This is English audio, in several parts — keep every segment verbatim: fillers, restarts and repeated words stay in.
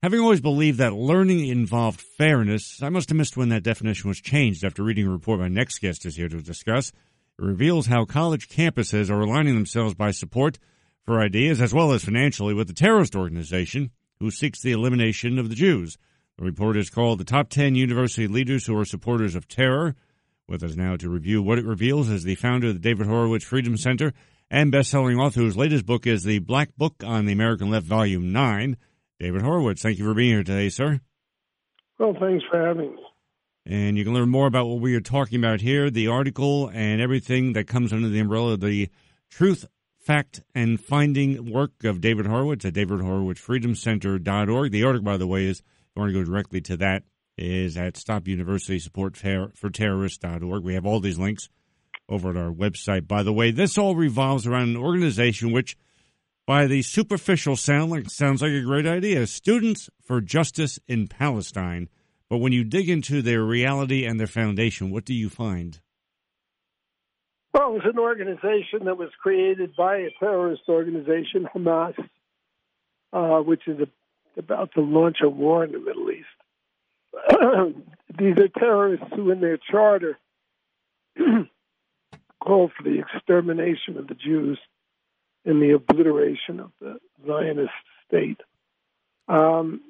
Having always believed that learning involved fairness, I must have missed when that definition was changed. After reading a report my next guest is here to discuss, it reveals how college campuses are aligning themselves by support for ideas as well as financially with the terrorist organization who seeks the elimination of the Jews. The report is called The Top ten University Leaders Who Are Supporters of Terror. With us now to review what it reveals is the founder of the David Horowitz Freedom Center and best-selling author whose latest book is The Black Book on the American Left, Volume nine. David Horowitz, thank you for being here today, sir. Well, thanks for having me. And you can learn more about what we are talking about here, the article, and everything that comes under the umbrella of the Truth, Fact, and Finding work of David Horowitz at david horowitz freedom center dot org. The article, by the way, is, if you want to go directly to that, is at stop university support for terrorists dot org. We have all these links over at our website. By the way, this all revolves around an organization which, by the superficial sound, like sounds like a great idea, Students for Justice in Palestine. But when you dig into their reality and their foundation, what do you find? Well, it was an organization that was created by a terrorist organization, Hamas, uh, which is a, about to launch a war in the Middle East. These are terrorists who, in their charter, call for the extermination of the Jews and the obliteration of the Zionist state. Um,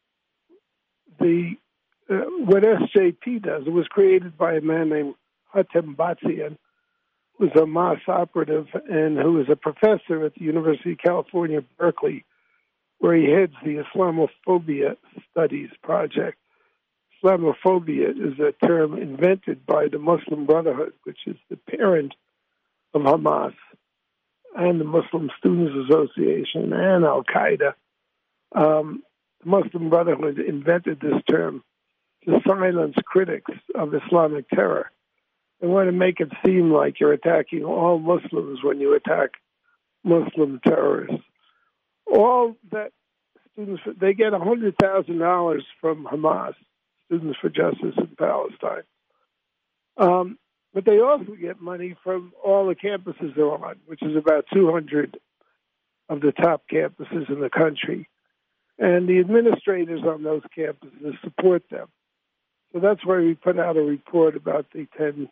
the uh, what S J P does, it was created by a man named Hatem Batzian, who's a Hamas operative and who is a professor at the University of California, Berkeley, where he heads the Islamophobia Studies Project. Islamophobia is a term invented by the Muslim Brotherhood, which is the parent of Hamas, and the Muslim Students Association, and Al-Qaeda. Um, the Muslim Brotherhood invented this term to silence critics of Islamic terror. They want to make it seem like you're attacking all Muslims when you attack Muslim terrorists. All that students, they get one hundred thousand dollars from Hamas, Students for Justice in Palestine. Um, But they also get money from all the campuses they're on, which is about two hundred of the top campuses in the country. And the administrators on those campuses support them. So that's why we put out a report about the ten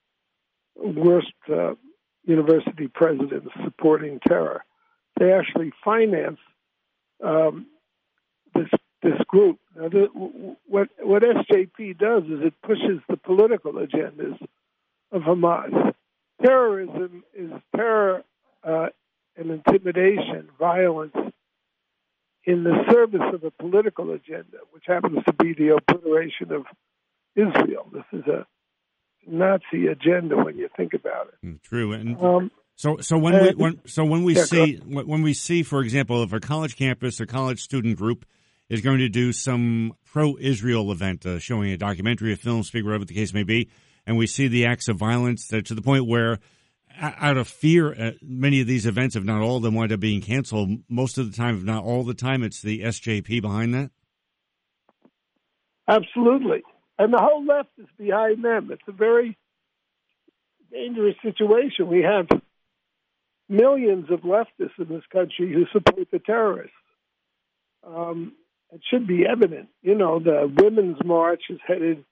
worst uh, university presidents supporting terror. They actually finance um, this this group. Now, the, what, what S J P does is it pushes the political agendas of Hamas. Terrorism is terror uh, and intimidation, violence, in the service of a political agenda, which happens to be the obliteration of Israel. This is a Nazi agenda when you think about it. True. And um, so, so when we when, so when we yeah, see when we see, for example, if a college campus or college student group is going to do some pro-Israel event, uh, showing a documentary, a film, speak, whatever the case may be, and we see the acts of violence that, to the point where, out of fear, uh, many of these events, if not all of them, wind up being canceled. Most of the time, if not all the time, it's the S J P behind that? Absolutely. And the whole left is behind them. It's a very dangerous situation. We have millions of leftists in this country who support the terrorists. Um, it should be evident. You know, the Women's March is headed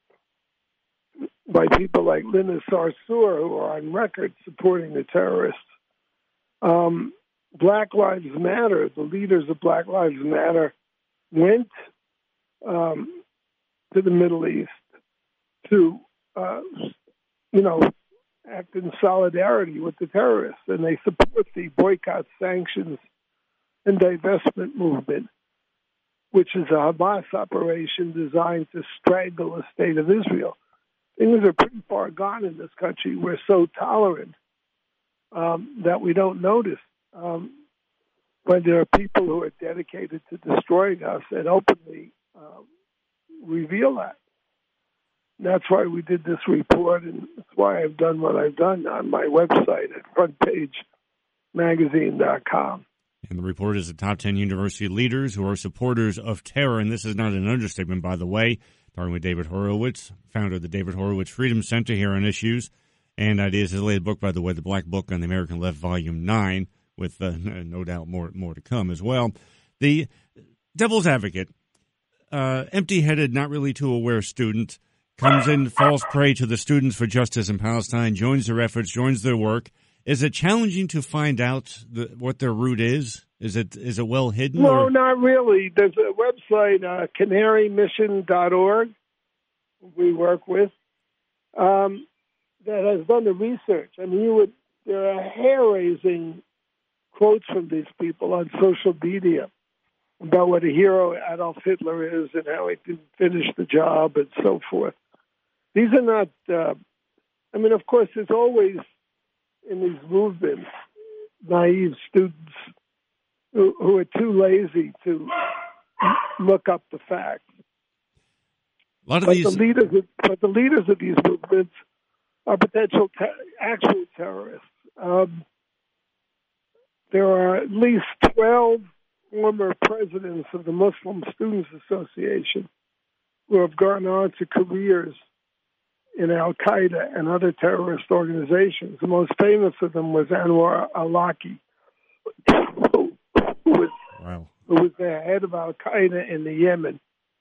by people like Linda Sarsour, who are on record supporting the terrorists. Um, Black Lives Matter, the leaders of Black Lives Matter went um, to the Middle East to, uh, you know, act in solidarity with the terrorists, and they support the boycott, sanctions, and divestment movement, which is a Hamas operation designed to strangle the state of Israel. Things are pretty far gone in this country. We're so tolerant um, that we don't notice um, when there are people who are dedicated to destroying us and openly um, reveal that. And that's why we did this report, and that's why I've done what I've done on my website at front page magazine dot com. And the report is the top ten university leaders who are supporters of terror, and this is not an understatement, by the way. Talking with David Horowitz, founder of the David Horowitz Freedom Center, here on Issues and Ideas. His latest book, by the way, The Black Book on the American Left, Volume nine, with uh, no doubt more more to come as well. The devil's advocate, uh, empty-headed, not really too aware student comes in, falls prey to the Students for Justice in Palestine, joins their efforts, joins their work. Is it challenging to find out the, what their root is? Is it is it well hidden? No, or? not really. There's a website, uh, canary mission dot org, we work with, um, that has done the research. I mean, you would, there are hair-raising quotes from these people on social media about what a hero Adolf Hitler is and how he didn't finish the job and so forth. These are not, uh, I mean, of course, there's always in these movements naive students who, who are too lazy to look up the facts. A lot of but these, the leaders, of, but the leaders of these movements are potential te- actual terrorists. Um, there are at least twelve former presidents of the Muslim Students Association who have gone on to careers in Al-Qaeda and other terrorist organizations. The most famous of them was Anwar al-Awlaki, who, who, was, wow. who was the head of Al-Qaeda in the Yemen.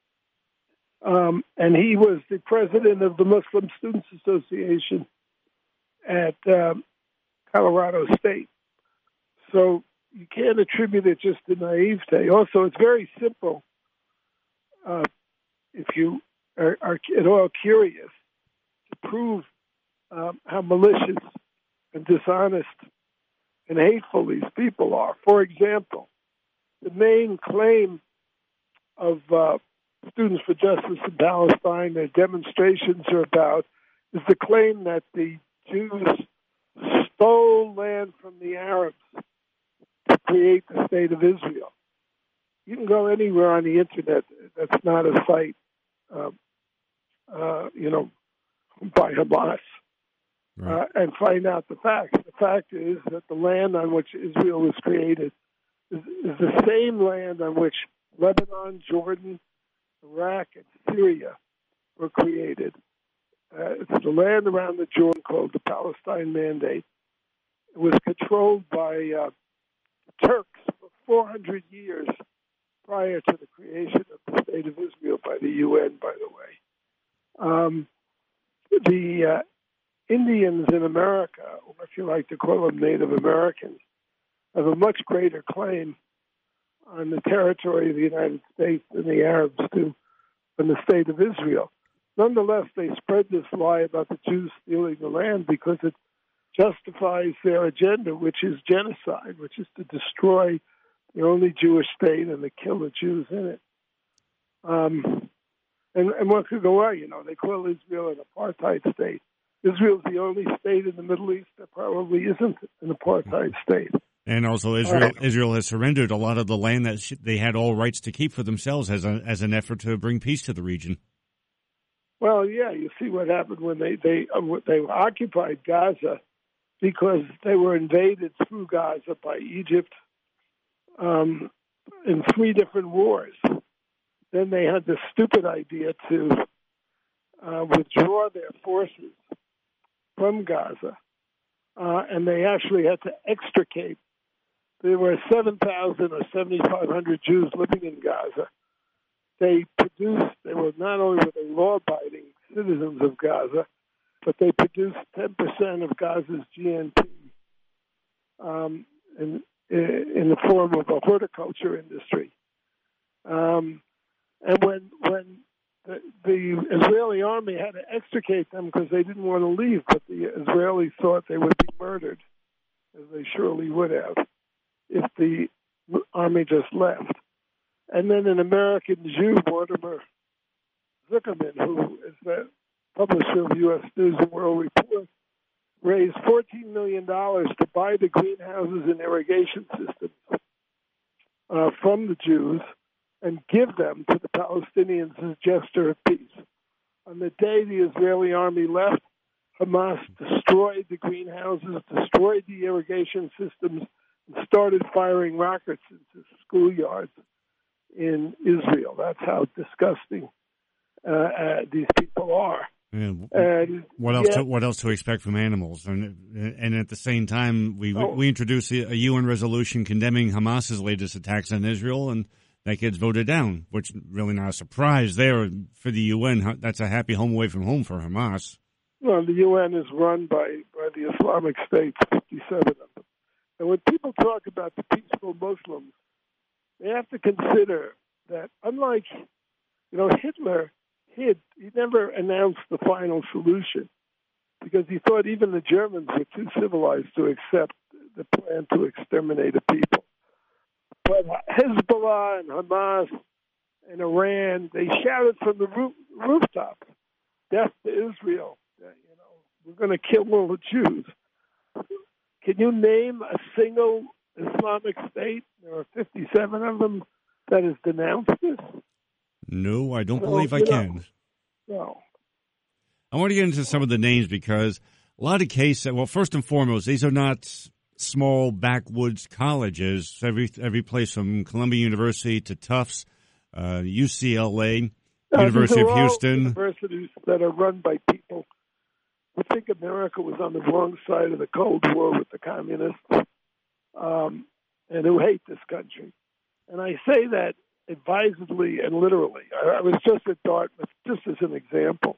Um, and he was the president of the Muslim Students Association at um, Colorado State. So you can't attribute it just to naivete. Also, it's very simple. Uh, if you are, are at all curious, to prove um, how malicious and dishonest and hateful these people are. For example, the main claim of uh, Students for Justice in Palestine, their demonstrations are about, is the claim that the Jews stole land from the Arabs to create the state of Israel. You can go anywhere on the internet that's not a site, uh, uh, you know, by Hamas, right. uh, and find out the facts. The fact is that the land on which Israel was created is, is the same land on which Lebanon, Jordan, Iraq, and Syria were created. Uh, it's the land around the Jordan called the Palestine Mandate. It was controlled by uh, Turks for four hundred years prior to the creation of the State of Israel by the U N, by the way. Um, the uh, Indians in America, or if you like to call them Native Americans, have a much greater claim on the territory of the United States than the Arabs do from the State of Israel. Nonetheless, they spread this lie about the Jews stealing the land because it justifies their agenda, which is genocide, which is to destroy the only Jewish state and to kill the Jews in it. Um, and, and one could go on, you know, they call Israel an apartheid state. Israel's the only state in the Middle East that probably isn't an apartheid state. And also, Israel right. Israel has surrendered a lot of the land that sh- they had all rights to keep for themselves as a, as an effort to bring peace to the region. Well, yeah, you see what happened when they they uh, they occupied Gaza because they were invaded through Gaza by Egypt um, in three different wars. Then they had this stupid idea to uh, withdraw their forces from Gaza, uh, and they actually had to extricate. There were seven thousand or seventy-five hundred Jews living in Gaza. They produced, they were not only were they law-abiding citizens of Gaza, but they produced ten percent of Gaza's G N P um, in, in the form of a horticulture industry. Um, and when when the, the Israeli army had to extricate them because they didn't want to leave, but the Israelis thought they would be murdered, as they surely would have, if the army just left. And then an American Jew, Mortimer Zuckerman, who is the publisher of U S News and World Report, raised fourteen million dollars to buy the greenhouses and irrigation systems uh, from the Jews and give them to the Palestinians as a gesture of peace. On the day the Israeli army left, Hamas destroyed the greenhouses, destroyed the irrigation systems, and started firing rockets into schoolyards in Israel. That's how disgusting uh, uh, these people are. Yeah. And what else? Yeah, To, what else to expect from animals? And and at the same time, we oh, we introduced a U N resolution condemning Hamas's latest attacks on Israel, and that gets voted down, which really not a surprise there for the U N. That's a happy home away from home for Hamas. Well, the U N is run by, by the Islamic State, fifty-seven of them. And when people talk about the peaceful Muslims, they have to consider that unlike, you know, Hitler, hid, he never announced the final solution because he thought even the Germans were too civilized to accept the plan to exterminate a people. But Hezbollah and Hamas and Iran, they shouted from the roof, rooftops, death to Israel. You know, we're going to kill all the Jews. Can you name a single Islamic State? There are fifty-seven of them that has denounced this. No, I don't so, believe I can. Know, no. I want to get into some of the names because a lot of cases, well, first and foremost, these are not small backwoods colleges. Every every place from Columbia University to Tufts, uh, U C L A, uh, University of Houston. Universities that are run by people who think America was on the wrong side of the Cold War with the communists um, and who hate this country. And I say that advisedly and literally. I, I was just at Dartmouth, just as an example.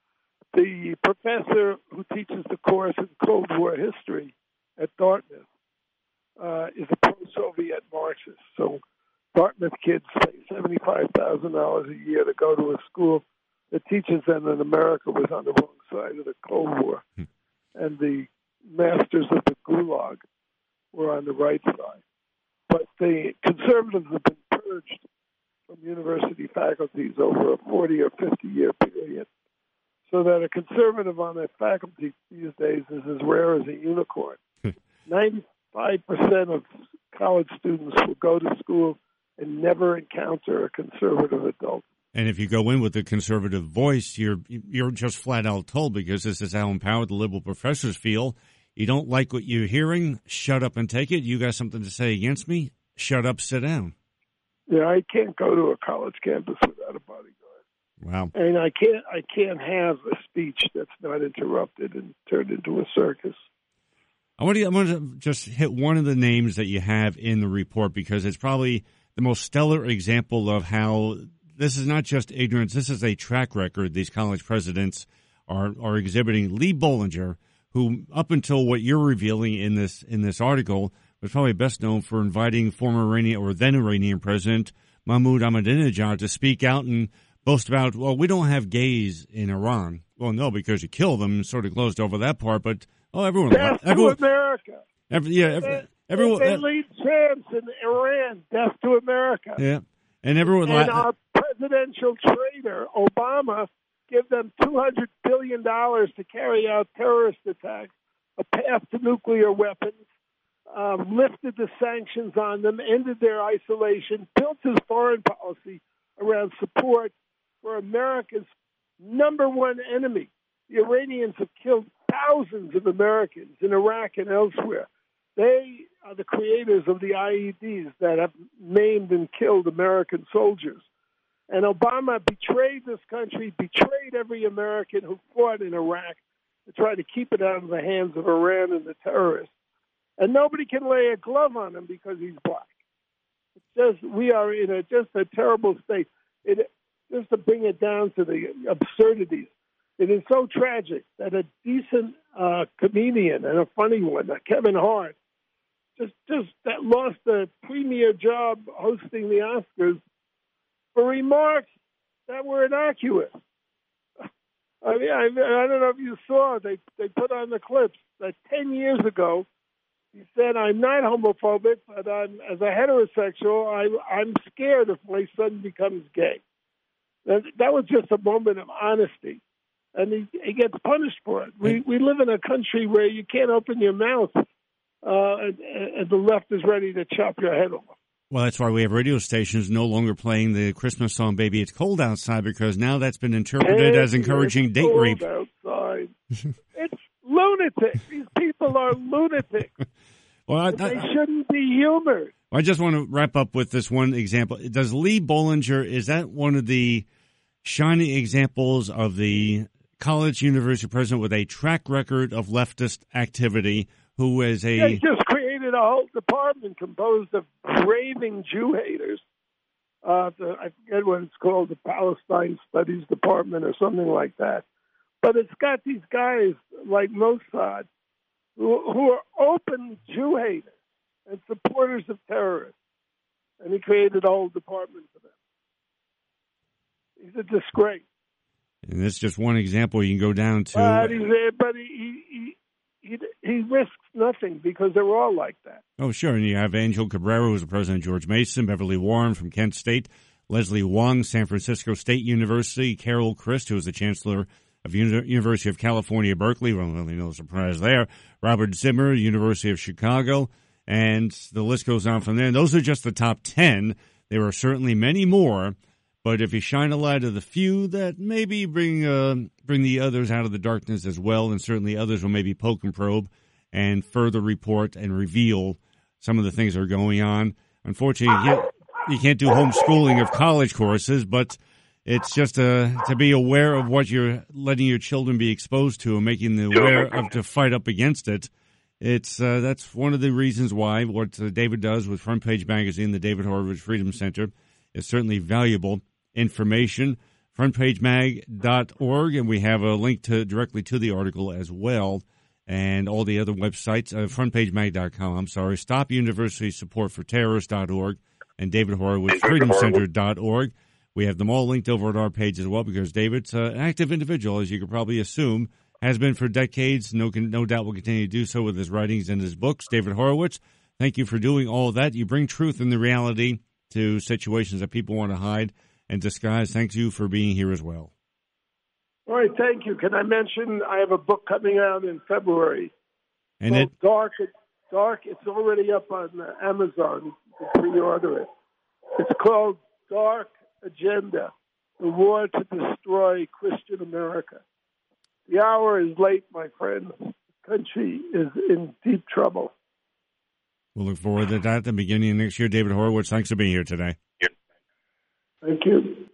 The professor who teaches the course in Cold War history at Dartmouth uh, is a pro-Soviet Marxist. So Dartmouth kids pay seventy-five thousand dollars a year to go to a school that teaches them that America was on the wrong side of the Cold War. Hmm. And the masters of the Gulag were on the right side. But the conservatives have been purged from university faculties over a forty or fifty year period. So that a conservative on that faculty these days is as rare as a unicorn. ninety-five percent of college students will go to school and never encounter a conservative adult. And if you go in with a conservative voice, you're you're just flat out told, because this is how empowered the liberal professors feel. You don't like what you're hearing, shut up and take it. You got something to say against me, shut up, sit down. Yeah, I can't go to a college campus without a bodyguard. Wow. And I can't I can't have a speech that's not interrupted and turned into a circus. I want to, I want to just hit one of the names that you have in the report, because it's probably the most stellar example of how this is not just ignorance. This is a track record these college presidents are, are exhibiting. Lee Bollinger, who up until what you're revealing in this in this article was probably best known for inviting former Iranian or then Iranian President Mahmoud Ahmadinejad to speak out and boast about, well, we don't have gays in Iran. Well, no, because you killed them and sort of closed over that part. But oh, everyone, death everyone, to America. Every, yeah, every, they, everyone. They lead chants in Iran. Death to America. Yeah, and everyone. And our presidential traitor Obama give them two hundred billion dollars to carry out terrorist attacks, a path to nuclear weapons, uh, lifted the sanctions on them, ended their isolation, built his foreign policy around support for America's number one enemy. The Iranians have killed thousands of Americans in Iraq and elsewhere. They are the creators of the I E Ds that have maimed and killed American soldiers. And Obama betrayed this country, betrayed every American who fought in Iraq to try to keep it out of the hands of Iran and the terrorists. And nobody can lay a glove on him because he's black. It's just, we are in a, just a terrible state. It, just to bring it down to the absurdities, it is so tragic that a decent uh, comedian and a funny one, uh, Kevin Hart, just just that lost the premier job hosting the Oscars for remarks that were innocuous. I mean, I, I don't know if you saw, they, they put on the clips that ten years ago, he said, I'm not homophobic, but I'm, as a heterosexual, I, I'm scared if my son becomes gay. That, that was just a moment of honesty. And he, he gets punished for it. We we live in a country where you can't open your mouth, uh, and, and the left is ready to chop your head off. Well, that's why we have radio stations no longer playing the Christmas song "Baby It's Cold Outside," because now that's been interpreted hey, as encouraging it's date cold rape. Outside. It's lunatic. These people are lunatics. Well, I, they I, shouldn't be humored. I just want to wrap up with this one example. Does Lee Bollinger, is that one of the shining examples of the college university president with a track record of leftist activity who is a... They just created a whole department composed of raving Jew haters Uh, the, I forget what it's called, the Palestine Studies Department or something like that. But it's got these guys like Mossad who, who are open Jew haters and supporters of terrorists. And he created a whole department for them. He's a disgrace. And that's just one example. You can go down to. But, he's, but he, he, he, he risks nothing because they're all like that. Oh, sure. And you have Angel Cabrera, who's the president of George Mason, Beverly Warren from Kent State, Leslie Wong, San Francisco State University, Carol Christ, who is the chancellor of Uni- University of California, Berkeley. Well, really no surprise there. Robert Zimmer, University of Chicago, and the list goes on from there. And those are just the top ten. There are certainly many more. But if you shine a light of the few, that maybe bring uh, bring the others out of the darkness as well, and certainly others will maybe poke and probe and further report and reveal some of the things that are going on. Unfortunately, you can't, you can't do homeschooling of college courses, but it's just uh, to be aware of what you're letting your children be exposed to and making them aware of to fight up against it. It's uh, that's one of the reasons why what uh, David does with Front Page Magazine, the David Horowitz Freedom Center, is certainly valuable information. front page mag dot org, and we have a link to directly to the article as well, and all the other websites. Uh, front page mag dot com. I'm sorry. Stop University Support for Terrorists dot org and David Horowitz Freedom Center dot org. We have them all linked over at our page as well because David's uh, an active individual, as you could probably assume, has been for decades. No, no doubt will continue to do so with his writings and his books. David Horowitz, thank you for doing all of that. You bring truth and the reality to situations that people want to hide and disguise. Thank you for being here as well. All right, thank you. Can I mention I have a book coming out in February? And it Dark, Dark. It's already up on Amazon. You can pre-order it. It's called Dark Agenda: The War to Destroy Christian America. The hour is late, my friends. The country is in deep trouble. We'll look forward to that at the beginning of next year. David Horowitz, thanks for being here today. Thank you.